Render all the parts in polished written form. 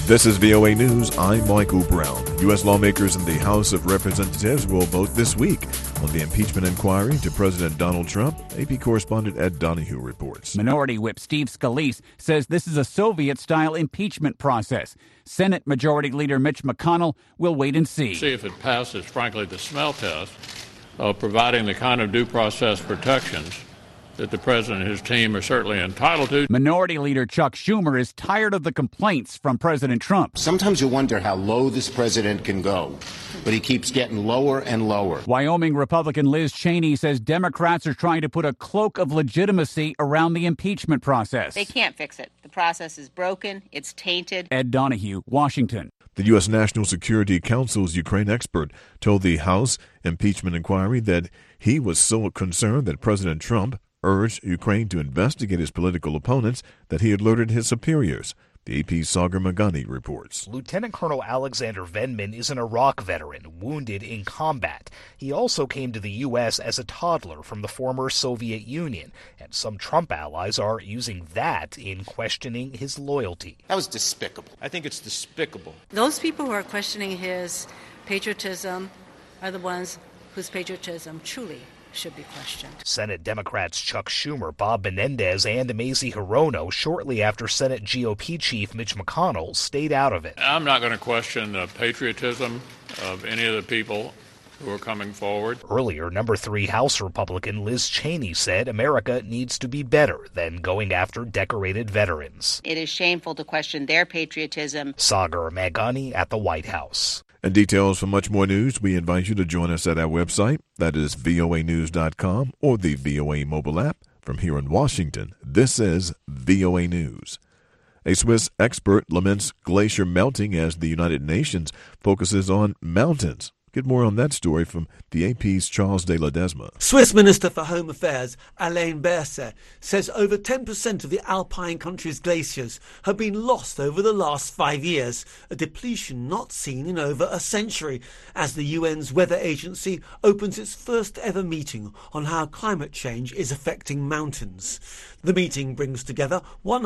This is VOA News. I'm Michael Brown. U.S. lawmakers in the House of Representatives will vote this week on the impeachment inquiry into President Donald Trump. AP correspondent Ed Donahue reports. Minority Whip Steve Scalise says this is a Soviet-style impeachment process. Senate Majority Leader Mitch McConnell will wait and see. See if it passes, frankly, the smell test of providing the kind of due process protections that the president and his team are certainly entitled to. Minority Leader Chuck Schumer is tired of the complaints from President Trump. Sometimes you wonder how low this president can go, but he keeps getting lower and lower. Wyoming Republican Liz Cheney says Democrats are trying to put a cloak of legitimacy around the impeachment process. They can't fix it. The process is broken. It's tainted. Ed Donahue, Washington. The U.S. National Security Council's Ukraine expert told the House impeachment inquiry that he was so concerned that President Trump urged Ukraine to investigate his political opponents that he alerted his superiors. The AP's Sagar Magani reports. Lieutenant Colonel Alexander Vindman is an Iraq veteran, wounded in combat. He also came to the U.S. as a toddler from the former Soviet Union, and some Trump allies are using that in questioning his loyalty. That was despicable. I think it's despicable. Those people who are questioning his patriotism are the ones whose patriotism truly should be questioned. Senate Democrats Chuck Schumer, Bob Menendez, and Mazie Hirono shortly after Senate GOP chief Mitch McConnell stayed out of it. I'm not going to question the patriotism of any of the people who are coming forward. Earlier, number 3 House Republican Liz Cheney said America needs to be better than going after decorated veterans. It is shameful to question their patriotism. Sagar Magani at the White House. And details for much more news, we invite you to join us at our website, that is voanews.com, or the VOA mobile app. From here in Washington, this is VOA News. A Swiss expert laments glacier melting as the United Nations focuses on mountains. Get more on that story from the AP's Charles de Ledesma. Swiss Minister for Home Affairs Alain Berset says over 10% of the Alpine country's glaciers have been lost over the last 5 years, a depletion not seen in over a century, as the UN's weather agency opens its first ever meeting on how climate change is affecting mountains. The meeting brings together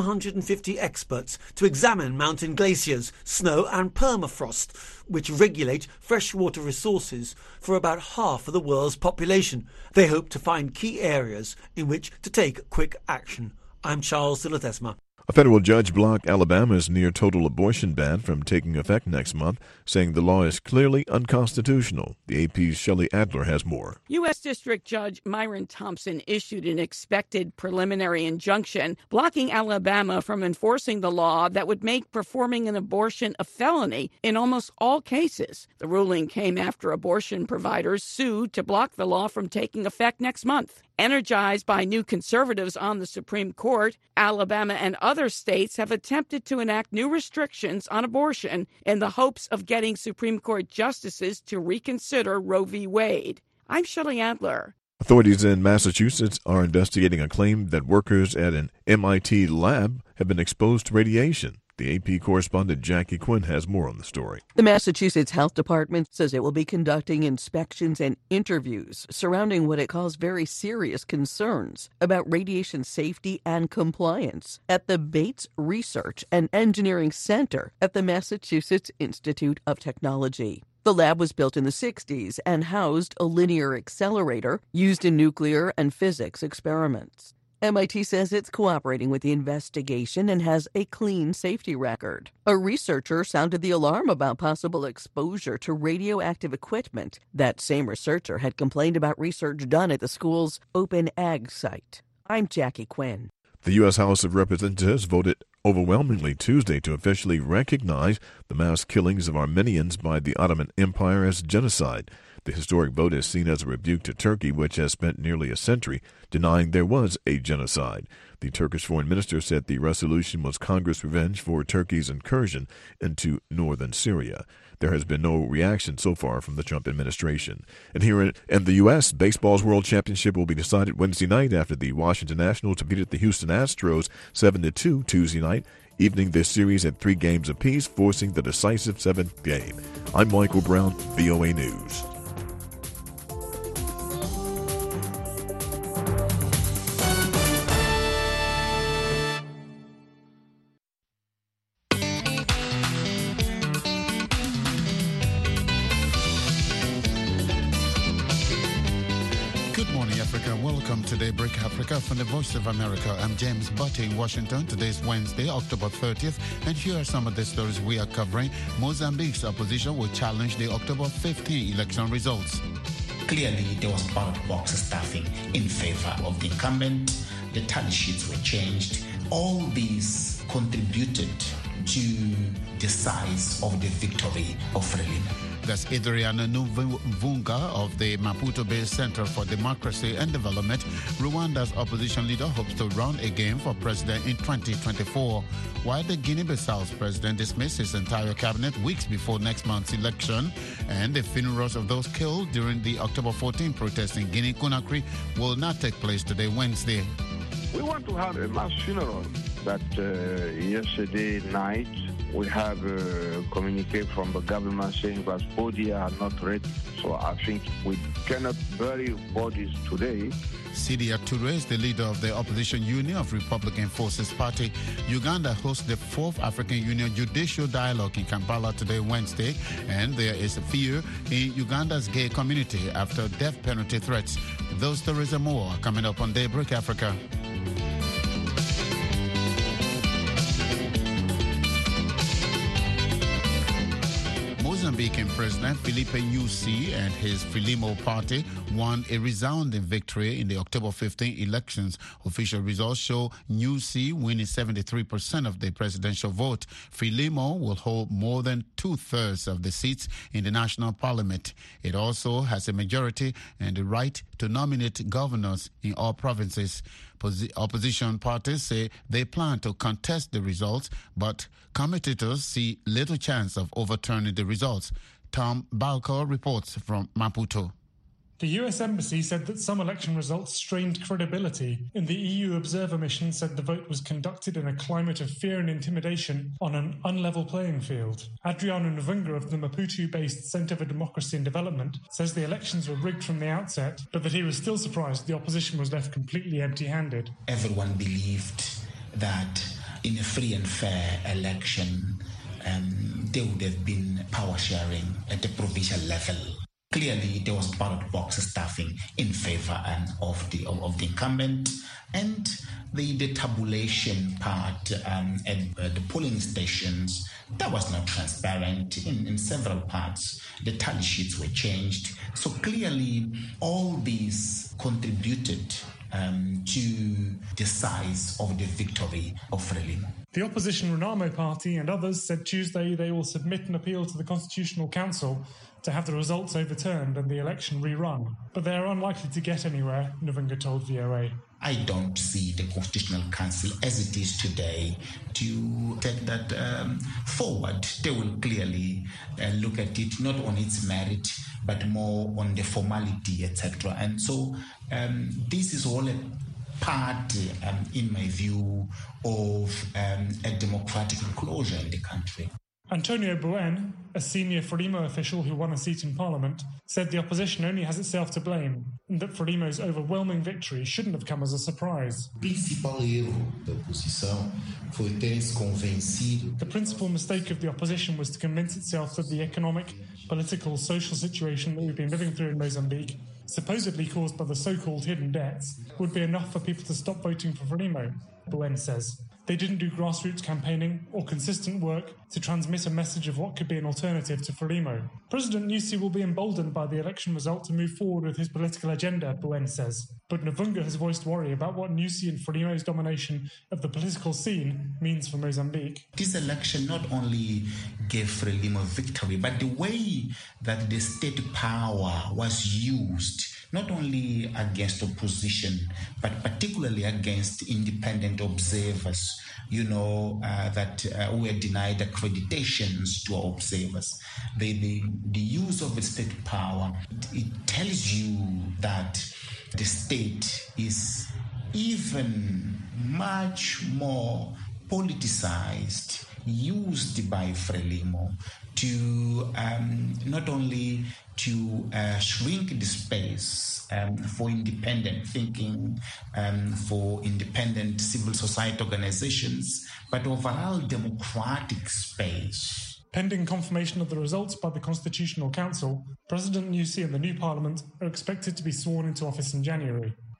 150 experts to examine mountain glaciers, snow and permafrost, which regulate freshwater resources for about half of the world's population. They hope to find key areas in which to take quick action. I'm Charles de Ledesma. A federal judge blocked Alabama's near-total abortion ban from taking effect next month, saying the law is clearly unconstitutional. The AP's Shelley Adler has more. U.S. District Judge Myron Thompson issued an expected preliminary injunction blocking Alabama from enforcing the law that would make performing an abortion a felony in almost all cases. The ruling came after abortion providers sued to block the law from taking effect next month. Energized by new conservatives on the Supreme Court, Alabama and other states have attempted to enact new restrictions on abortion in the hopes of getting Supreme Court justices to reconsider Roe v. Wade. I'm Shelley Adler. Authorities in Massachusetts are investigating a claim that workers at an MIT lab have been exposed to radiation. The AP correspondent Jackie Quinn has more on the story. The Massachusetts Health Department says it will be conducting inspections and interviews surrounding what it calls very serious concerns about radiation safety and compliance at the Bates Research and Engineering Center at the Massachusetts Institute of Technology. The lab was built in the 60s and housed a linear accelerator used in nuclear and physics experiments. MIT says it's cooperating with the investigation and has a clean safety record. A researcher sounded the alarm about possible exposure to radioactive equipment. That same researcher had complained about research done at the school's Open Ag site. I'm Jackie Quinn. The U.S. House of Representatives voted overwhelmingly Tuesday to officially recognize the mass killings of Armenians by the Ottoman Empire as genocide. The historic vote is seen as a rebuke to Turkey, which has spent nearly a century denying there was a genocide. The Turkish foreign minister said the resolution was Congress' revenge for Turkey's incursion into northern Syria. There has been no reaction so far from the Trump administration. And here in the U.S., baseball's World Championship will be decided Wednesday night after the Washington Nationals defeated the Houston Astros 7-2 Tuesday night, evening their series at 3 games apiece, forcing the decisive 7th game. I'm Michael Brown, VOA News. Daybreak Africa from the Voice of America. I'm James Butty in Washington. Today's Wednesday, October 30th, and here are some of the stories we are covering. Mozambique's opposition will challenge the October 15 election results. Clearly, there was ballot box stuffing in favor of the incumbent. The tally sheets were changed. All these contributed to the size of the victory of Frelimo. That's Adriana Nuvunga of the Maputo-based Center for Democracy and Development. Rwanda's opposition leader hopes to run again for president in 2024, while the Guinea-Bissau's president dismissed his entire cabinet weeks before next month's election. And the funerals of those killed during the October 14 protests in Guinea-Conakry will not take place today, Wednesday. We want to have a mass funeral, but yesterday night we have a communique from the government saying that bodies are not ready. So I think we cannot bury bodies today. Sidia Toure is the leader of the opposition union of Republican Forces Party. Uganda hosts the 4th African Union Judicial Dialogue in Kampala today, Wednesday, and there is fear in Uganda's gay community after death penalty threats. Those stories and more coming up on Daybreak Africa. Mozambican President Filipe Nyusi and his Frelimo party won a resounding victory in the October 15 elections. Official results show Nyusi winning 73% of the presidential vote. Frelimo will hold more than 2/3 of the seats in the national parliament. It also has a majority and the right to nominate governors in all provinces. Opposition parties say they plan to contest the results, but commentators see little chance of overturning the results. Tom Balco reports from Maputo. The US Embassy said that some election results strained credibility, and the EU observer mission said the vote was conducted in a climate of fear and intimidation on an unlevel playing field. Adriano Nvunga of the Maputo-based Center for Democracy and Development says the elections were rigged from the outset, but that he was still surprised the opposition was left completely empty-handed. Everyone believed that in a free and fair election, there would have been power sharing at the provincial level. Clearly, there was ballot box stuffing in favor of the incumbent, and the tabulation part at the polling stations, that was not transparent in several parts. The tally sheets were changed. So clearly, all these contributed to the size of the victory of Frelimo. The opposition Renamo Party and others said Tuesday they will submit an appeal to the Constitutional Council to have the results overturned and the election rerun. But they are unlikely to get anywhere, Nvunga told VOA. I don't see the Constitutional Council as it is today to take that forward. They will clearly look at it not on its merit, but more on the formality, etc. And so this is all a part, in my view, of a democratic enclosure in the country. Antonio Buen, a senior Frelimo official who won a seat in Parliament, said the opposition only has itself to blame and that Frelimo's overwhelming victory shouldn't have come as a surprise. The principal mistake of the opposition was to convince itself that the economic, political, social situation that we've been living through in Mozambique, supposedly caused by the so-called hidden debts, would be enough for people to stop voting for Frelimo, Buen says. They didn't do grassroots campaigning or consistent work to transmit a message of what could be an alternative to Frelimo. President Nyusi will be emboldened by the election result to move forward with his political agenda, Buen says. But Nvunga has voiced worry about what Nyusi and Frelimo's domination of the political scene means for Mozambique. This election not only gave Frelimo victory, but the way that the state power was used, not only against opposition, but particularly against independent observers, that were denied accreditations to our observers. The use of the state power, it tells you that the state is even much more politicized, used by Frelimo to not only to shrink the space for independent thinking, for independent civil society organizations, but overall democratic space. Pending confirmation of the results by the Constitutional Council, President Nyusi and the new parliament are expected to be sworn into office in January.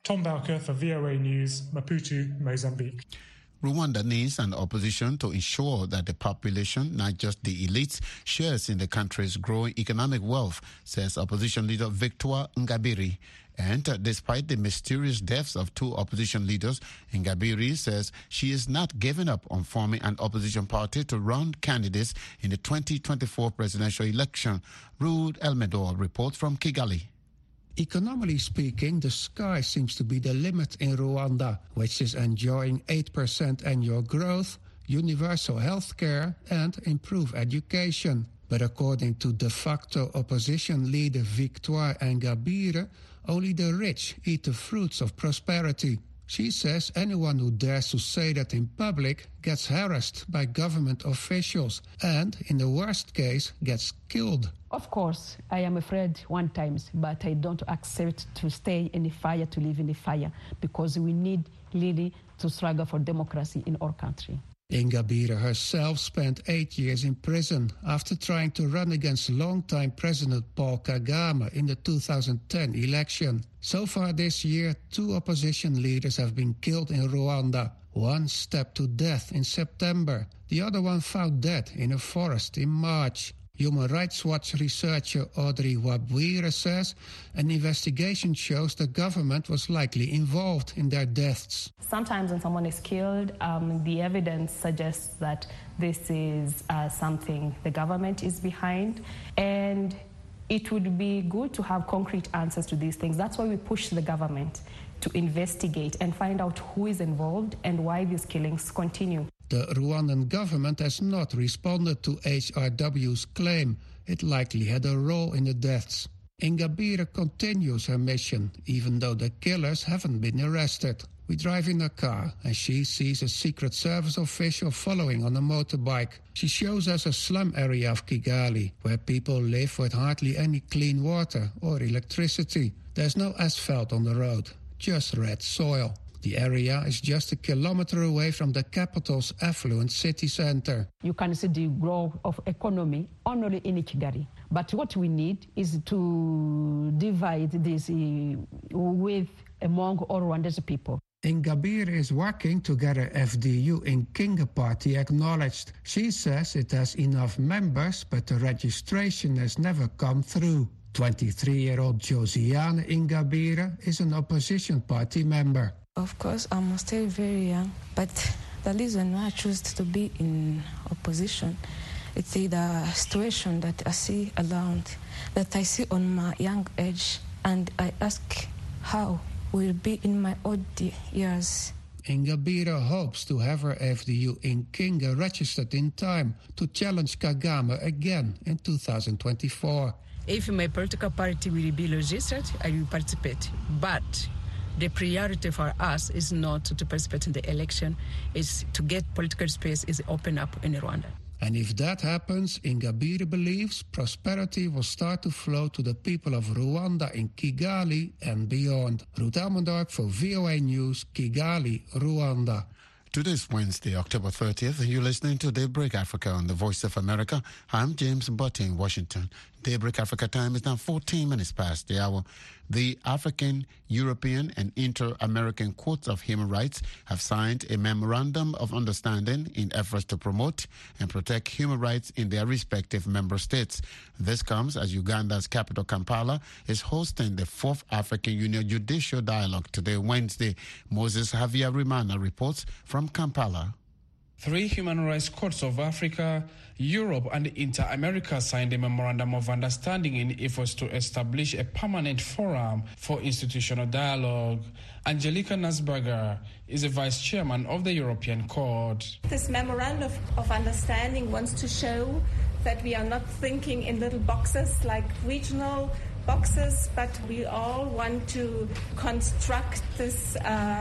Tom Bowker for VOA News, Maputo, Mozambique. Rwanda needs an opposition to ensure that the population, not just the elites, shares in the country's growing economic wealth, says opposition leader Victoire Ingabire. And despite the mysterious deaths of two opposition leaders, Ingabire says she is not giving up on forming an opposition party to run candidates in the 2024 presidential election. Ruud Elmedor reports from Kigali. Economically speaking, the sky seems to be the limit in Rwanda, which is enjoying 8% annual growth, universal health care and improved education. But according to de facto opposition leader Victoire Ingabire, only the rich eat the fruits of prosperity. She says anyone who dares to say that in public gets harassed by government officials and, in the worst case, gets killed. Of course, I am afraid one times, but I don't accept to stay in the fire, to live in the fire, because we need really to struggle for democracy in our country. Ingabire herself spent 8 years in prison after trying to run against longtime President Paul Kagame in the 2010 election. So far this year, 2 opposition leaders have been killed in Rwanda. One stabbed to death in September. The other one found dead in a forest in March. Human Rights Watch researcher Audrey Wabwire says an investigation shows the government was likely involved in their deaths. Sometimes when someone is killed, the evidence suggests that this is something the government is behind, and it would be good to have concrete answers to these things. That's why we push the government to investigate and find out who is involved and why these killings continue. The Rwandan government has not responded to HRW's claim it likely had a role in the deaths. Ingabire continues her mission, even though the killers haven't been arrested. We drive in a car and she sees a Secret Service official following on a motorbike. She shows us a slum area of Kigali, where people live with hardly any clean water or electricity. There's no asphalt on the road, just red soil. The area is just a kilometer away from the capital's affluent city center. You can see the growth of economy only in Kigali. But what we need is to divide this with among all Rwandese people. Ingabire is working to get her FDU in Kinga party acknowledged. She says it has enough members, but the registration has never come through. 23-year-old Josiane Ingabire is an opposition party member. Of course, I'm still very young, but the reason why I choose to be in opposition, it's the situation that I see around, that I see on my young age, and I ask how will be in my old years. Ingabire hopes to have her FDU in Kinga registered in time to challenge Kagame again in 2024. If my political party will be registered, I will participate, but the priority for us is not to participate in the election, is to get political space is open up in Rwanda. And if that happens, Ingabire believes prosperity will start to flow to the people of Rwanda in Kigali and beyond. Ruud Elmendorp for VOA News, Kigali, Rwanda. Today's Wednesday, October 30th, and you're listening to Daybreak Africa on the Voice of America. I'm James Butte in Washington. Daybreak Africa time is now 14 minutes past the hour. The African, European, and Inter-American Courts of Human Rights have signed a memorandum of understanding in efforts to promote and protect human rights in their respective member states. This comes as Uganda's capital, Kampala, is hosting the 4th African Union Judicial Dialogue today, Wednesday. Moses Havia-Rimana reports from Kampala. 3 human rights courts of Africa, Europe, and Inter-America signed a memorandum of understanding in efforts to establish a permanent forum for institutional dialogue. Angelika Nasberger is a vice chairman of the European Court. This memorandum of understanding wants to show that we are not thinking in little boxes like regional boxes, but we all want to construct this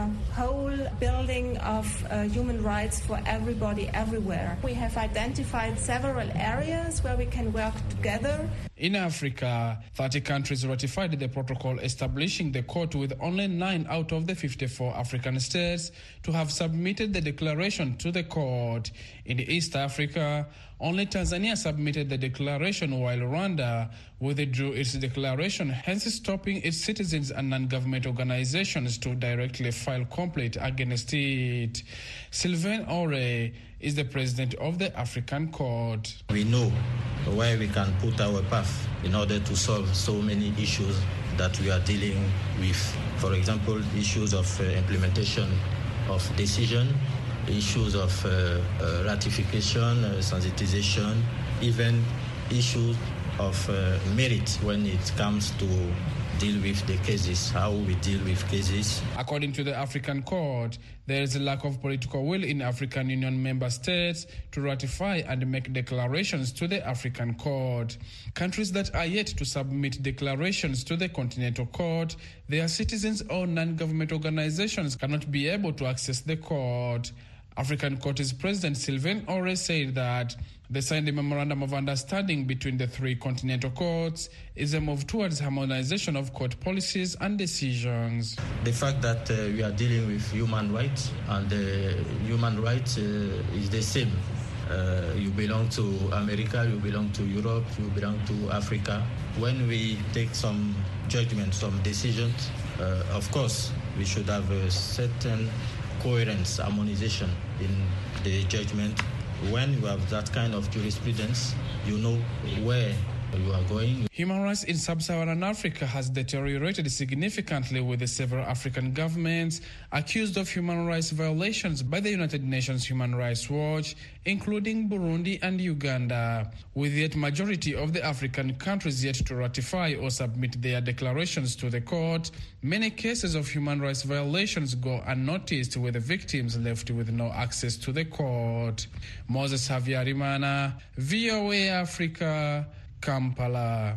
whole building of human rights for everybody, everywhere. We have identified several areas where we can work together. In Africa, 30 countries ratified the protocol establishing the court, with only 9 out of the 54 African states to have submitted the declaration to the court. In East Africa, Only Tanzania submitted the declaration, while Rwanda withdrew its declaration, hence stopping its citizens and non-government organizations to directly file complaint against it. Sylvain Ore is the president of the African Court. We know where we can put our path in order to solve so many issues that we are dealing with. For example, issues of implementation of decision, issues of ratification, sensitization, even issues of merit when it comes to deal with the cases, how we deal with cases. According to the African Court, there is a lack of political will in African Union member states to ratify and make declarations to the African Court. Countries that are yet to submit declarations to the Continental Court, their citizens or non-government organizations cannot be able to access the court. African Court's President Sylvain Ore said that they signed a memorandum of understanding between the three continental courts is a move towards harmonization of court policies and decisions. The fact that we are dealing with human rights, and human rights is the same. You belong to America, you belong to Europe, you belong to Africa. When we take some judgments, some decisions, of course, we should have a certain coherence, harmonization in the judgment. When you have that kind of jurisprudence, you know where you are going. Human rights in sub-Saharan Africa has deteriorated significantly, with the several African governments accused of human rights violations by the United Nations Human Rights Watch, including Burundi and Uganda. With yet majority of the African countries yet to ratify or submit their declarations to the court, many cases of human rights violations go unnoticed, with the victims left with no access to the court. Moses Havyarimana, VOA Africa, Kampala.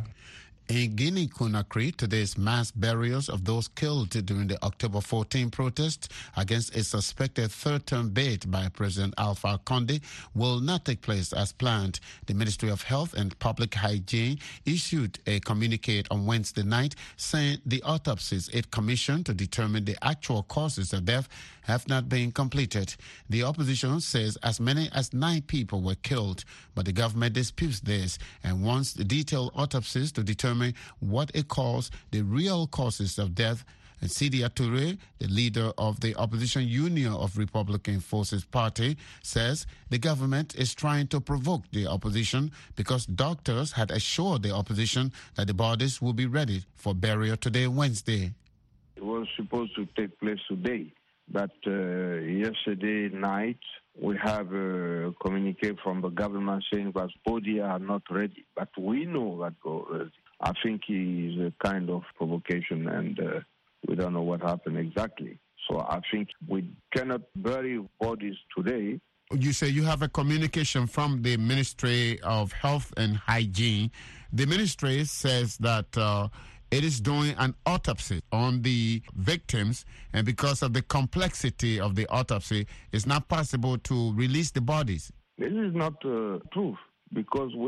In Guinea-Conakry, today's mass burials of those killed during the October 14 protest against a suspected third-term bid by President Alpha Condé will not take place as planned. The Ministry of Health and Public Hygiene issued a communique on Wednesday night saying the autopsies it commissioned to determine the actual causes of death have not been completed. The opposition says as many as 9 people were killed, but the government disputes this and wants the detailed autopsies to determine what it calls the real causes of death. And Sidia Touré, the leader of the opposition Union of Republican Forces Party, says the government is trying to provoke the opposition because doctors had assured the opposition that the bodies will be ready for burial today, Wednesday. It was supposed to take place today, but yesterday night we have a communique from the government saying that bodies are not ready, but we know that already. I think it is a kind of provocation, and we don't know what happened exactly. So I think we cannot bury bodies today. You say you have a communication from the Ministry of Health and Hygiene. The ministry says that it is doing an autopsy on the victims, and because of the complexity of the autopsy, it's not possible to release the bodies. This is not proof, because we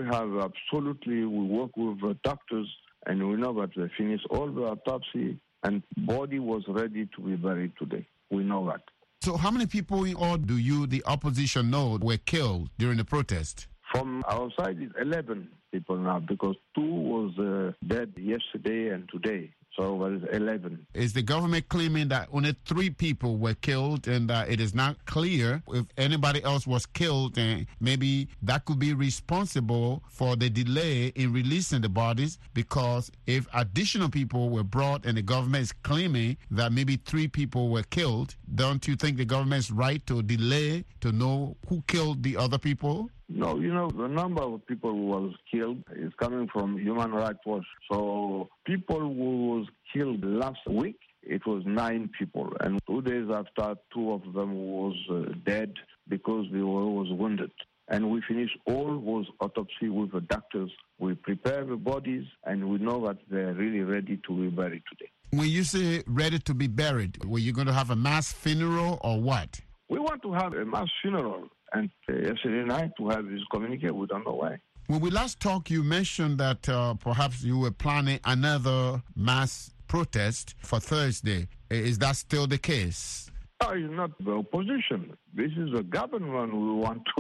work with doctors, and we know that they finished all the autopsy, and body was ready to be buried today. We know that. So how many people in all do you, the opposition, know were killed during the protest? From our side, it's 11 people now, because 2 was dead yesterday and today. So there is 11. Is the government claiming that only 3 people were killed, and it is not clear if anybody else was killed, and maybe that could be responsible for the delay in releasing the bodies? Because if additional people were brought and the government is claiming that maybe 3 people were killed, don't you think the government is right to delay to know who killed the other people? No, the number of people who was killed is coming from Human Rights Watch. So people who was killed last week, it was 9 people. And 2 days after, 2 of them was dead because they was wounded. And we finished all those autopsy with the doctors. We prepare the bodies, and we know that they're really ready to be buried today. When you say ready to be buried, were you going to have a mass funeral or what? We want to have a mass funeral. And yesterday night we have this communique. We don't know why. When we last talked, you mentioned that perhaps you were planning another mass protest for Thursday. Is that still the case? No, it's not the opposition. This is the government we want to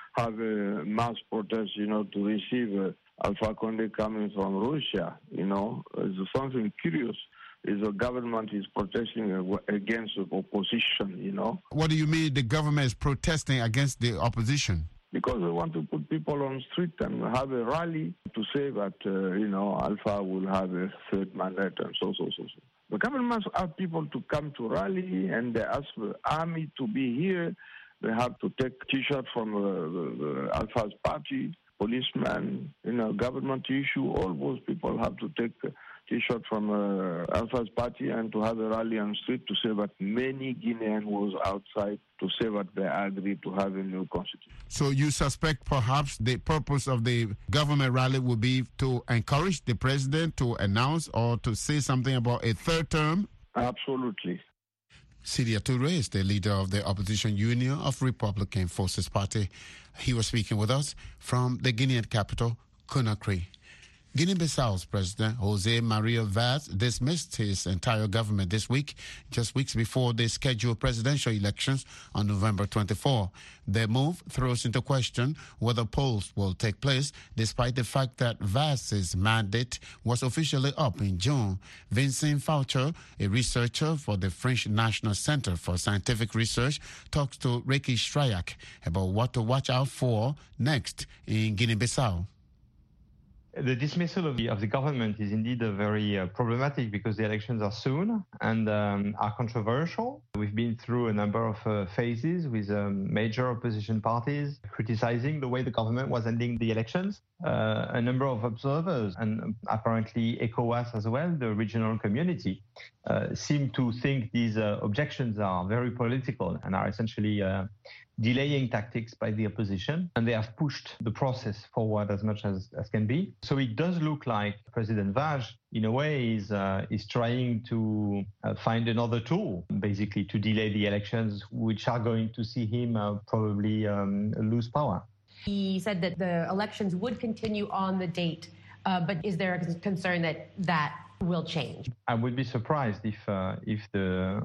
have a mass protest, to receive Alpha Conde coming from Russia, It's something curious. The government is protesting against the opposition, What do you mean the government is protesting against the opposition? Because they want to put people on the street and have a rally to say that, Alpha will have a third mandate and so. The government must ask people to come to rally, and they ask the army to be here. They have to take T-shirt from the Alpha's party, policemen, government issue. All those people have to take T-shirt from Alpha's party and to have a rally on the street to say that many Guineans was outside to say that they agree to have a new constitution. So you suspect perhaps the purpose of the government rally would be to encourage the president to announce or to say something about a third term? Absolutely. Sidia Toure is the leader of the opposition Union of Republican Forces Party. He was speaking with us from the Guinean capital, Conakry. Guinea-Bissau's President José Maria Vaz dismissed his entire government this week, just weeks before the scheduled presidential elections on November 24. The move throws into question whether polls will take place, despite the fact that Vaz's mandate was officially up in June. Vincent Faucher, a researcher for the French National Center for Scientific Research, talks to Ricky Strayak about what to watch out for next in Guinea-Bissau. The dismissal of the government is indeed very problematic because the elections are soon and are controversial. We've been through a number of phases with major opposition parties criticizing the way the government was ending the elections. A number of observers and apparently ECOWAS as well, the regional community, seem to think these objections are very political and are essentially delaying tactics by the opposition, and they have pushed the process forward as much as can be. So it does look like President Vaz, in a way, is trying to find another tool, basically, to delay the elections, which are going to see him probably lose power. He said that the elections would continue on the date, but is there a concern that will change? I would be surprised if the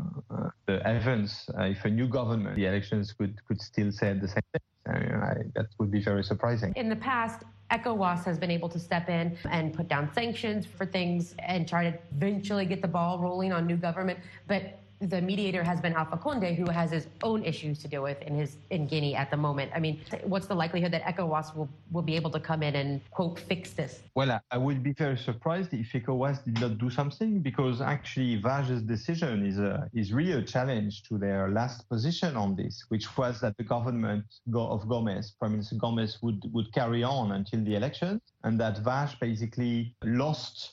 events, if a new government, the elections could still say the same thing. That would be very surprising. In the past, ECOWAS has been able to step in and put down sanctions for things and try to eventually get the ball rolling on new government, but the mediator has been Alpha Conde, who has his own issues to deal with in Guinea at the moment. I mean, what's the likelihood that ECOWAS will be able to come in and, quote, fix this? Well, I would be very surprised if ECOWAS did not do something, because actually Vaz's decision is really a challenge to their last position on this, which was that the government of Gomez, Prime Minister Gomez, would carry on until the election, and that Vaz basically lost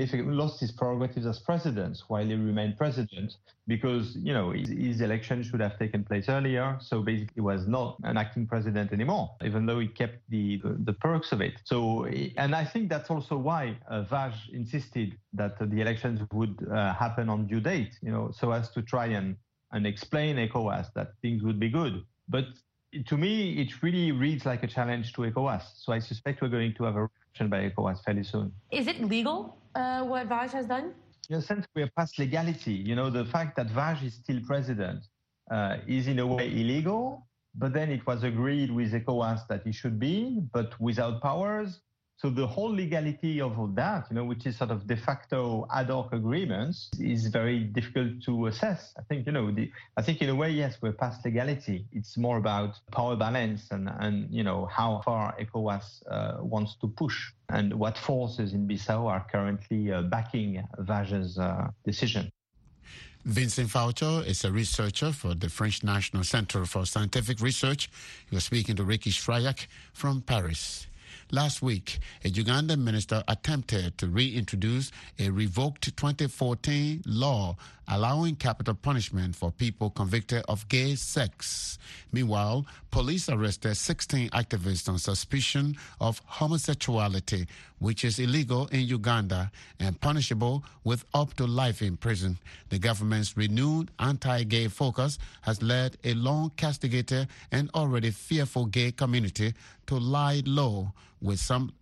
his prerogatives as president while he remained president, because his election should have taken place earlier. So basically, he was not an acting president anymore, even though he kept the perks of it. So, and I think that's also why Vaz insisted that the elections would happen on due date, so as to try and explain ECOWAS that things would be good. But to me, it really reads like a challenge to ECOWAS. So I suspect we're going to have a reaction by ECOWAS fairly soon. Is it legal, what Vaz has done? In a sense, we are past legality. The fact that Vaz is still president is in a way illegal, but then it was agreed with ECOWAS that he should be, but without powers. So the whole legality of all that, which is sort of de facto ad hoc agreements, is very difficult to assess. I think, I think in a way, yes, we're past legality. It's more about power balance and how far ECOWAS wants to push and what forces in Bissau are currently backing Vaz's decision. Vincent Faucher is a researcher for the French National Center for Scientific Research. He was speaking to Ricky Strayak from Paris. Last week, a Ugandan minister attempted to reintroduce a revoked 2014 law allowing capital punishment for people convicted of gay sex. Meanwhile, police arrested 16 activists on suspicion of homosexuality, which is illegal in Uganda and punishable with up to life in prison. The government's renewed anti-gay focus has led a long-castigated and already fearful gay community to lie low, with some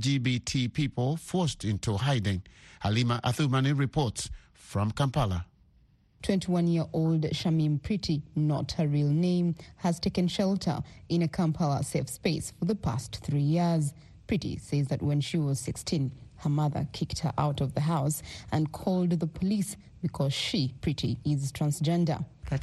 LGBT people forced into hiding. Halima Athumani reports from Kampala. 21-year-old Shamim Priti, not her real name, has taken shelter in a Kampala safe space for the past 3 years. Priti says that when she was 16, her mother kicked her out of the house and called the police because she, Priti, is transgender.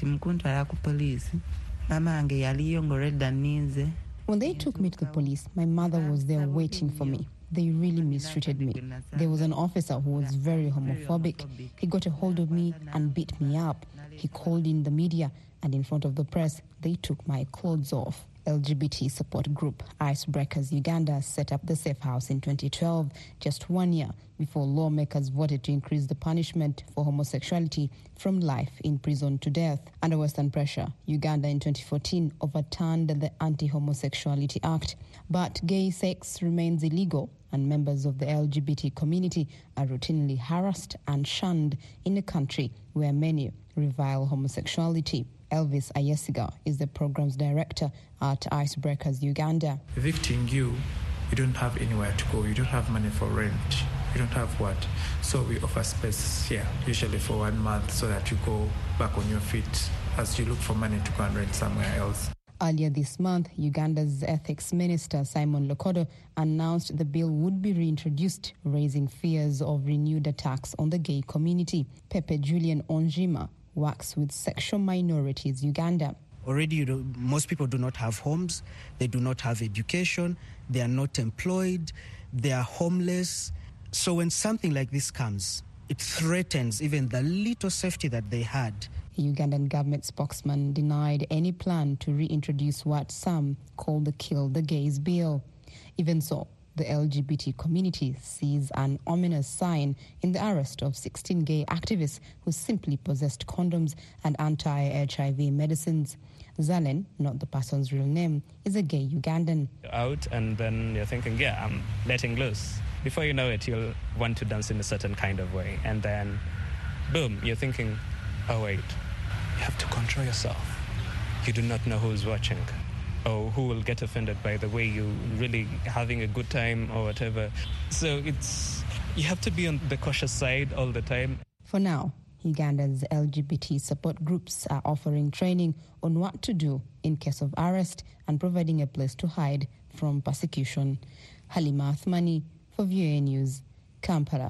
When they took me to the police, my mother was there waiting for me. They really mistreated me. There was an officer who was very homophobic. He got a hold of me and beat me up. He called in the media, and in front of the press, they took my clothes off. LGBT support group Icebreakers Uganda set up the Safe House in 2012, just 1 year before lawmakers voted to increase the punishment for homosexuality from life in prison to death. Under Western pressure, Uganda in 2014 overturned the Anti-Homosexuality Act. But gay sex remains illegal, and members of the LGBT community are routinely harassed and shunned in a country where many revile homosexuality. Elvis Ayesiga is the program's director at Icebreakers Uganda. Evicting you don't have anywhere to go. You don't have money for rent. You don't have what? So we offer space here, usually for 1 month, so that you go back on your feet as you look for money to go and rent somewhere else. Earlier this month, Uganda's ethics minister, Simon Lokodo, announced the bill would be reintroduced, raising fears of renewed attacks on the gay community. Pepe Julian Onjima works with Sexual Minorities Uganda. Already, most people do not have homes, they do not have education, they are not employed, they are homeless. So when something like this comes, it threatens even the little safety that they had. A Ugandan government spokesman denied any plan to reintroduce what some call the Kill the Gays bill. Even so, the LGBT community sees an ominous sign in the arrest of 16 gay activists who simply possessed condoms and anti-HIV medicines. Zalen, not the person's real name, is a gay Ugandan. You're out and then you're thinking, yeah, I'm letting loose. Before you know it, you'll want to dance in a certain kind of way. And then, boom, you're thinking, oh wait, you have to control yourself. You do not know who's watching, or who will get offended by the way you're really having a good time or whatever. So you have to be on the cautious side all the time. For now, Uganda's LGBT support groups are offering training on what to do in case of arrest and providing a place to hide from persecution. Halima Athmani for VOA News, Kampala.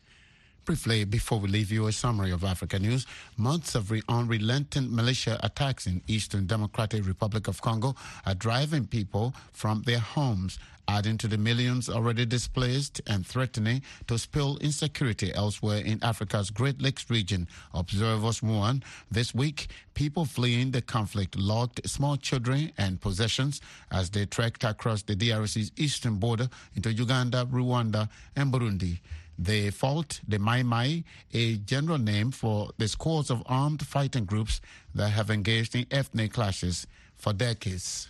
Briefly, before we leave you, a summary of Africa news. Months of unrelenting militia attacks in Eastern Democratic Republic of Congo are driving people from their homes, adding to the millions already displaced and threatening to spill insecurity elsewhere in Africa's Great Lakes region. Observers warn this week people fleeing the conflict logged small children and possessions as they trekked across the DRC's eastern border into Uganda, Rwanda, and Burundi. They fought the Mai Mai, a general name for the scores of armed fighting groups that have engaged in ethnic clashes for decades.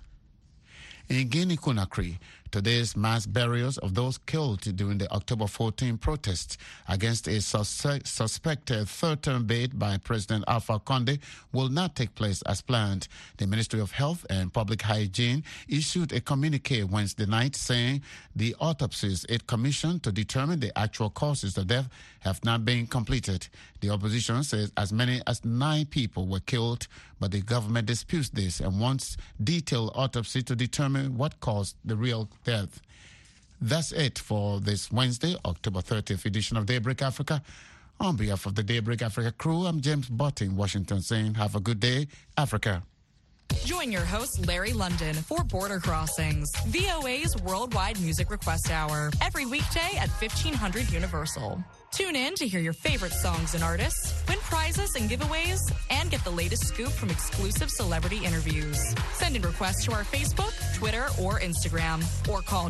In Guinea-Conakry, today's mass burials of those killed during the October 14 protests against a suspected third-term bid by President Alpha Condé will not take place as planned. The Ministry of Health and Public Hygiene issued a communique Wednesday night saying the autopsies it commissioned to determine the actual causes of death have not been completed. The opposition says as many as 9 people were killed, but the government disputes this and wants detailed autopsy to determine what caused the real death. That's it for this Wednesday, October 30th edition of Daybreak Africa. On behalf of the Daybreak Africa crew, I'm James Bott in Washington saying have a good day, Africa. Join your host, Larry London, for Border Crossings, VOA's worldwide music request hour, every weekday at 1500 Universal. Tune in to hear your favorite songs and artists, win prizes and giveaways, and get the latest scoop from exclusive celebrity interviews. Send in requests to our Facebook, Twitter, or Instagram, or call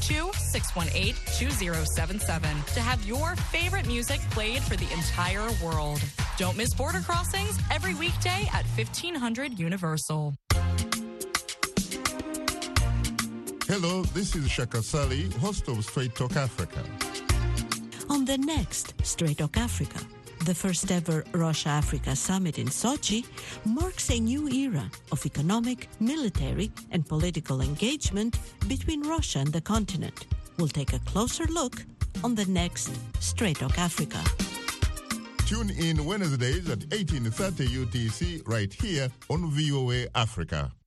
202-618-2077 to have your favorite music played for the entire world. Don't miss Border Crossings every weekday at 1500 Universal. Hello, this is Shaka Sali, host of Straight Talk Africa. On the next Straight Talk Africa, the first ever Russia-Africa summit in Sochi marks a new era of economic, military, and political engagement between Russia and the continent. We'll take a closer look on the next Straight Talk Africa. Tune in Wednesdays at 18:30 UTC right here on VOA Africa.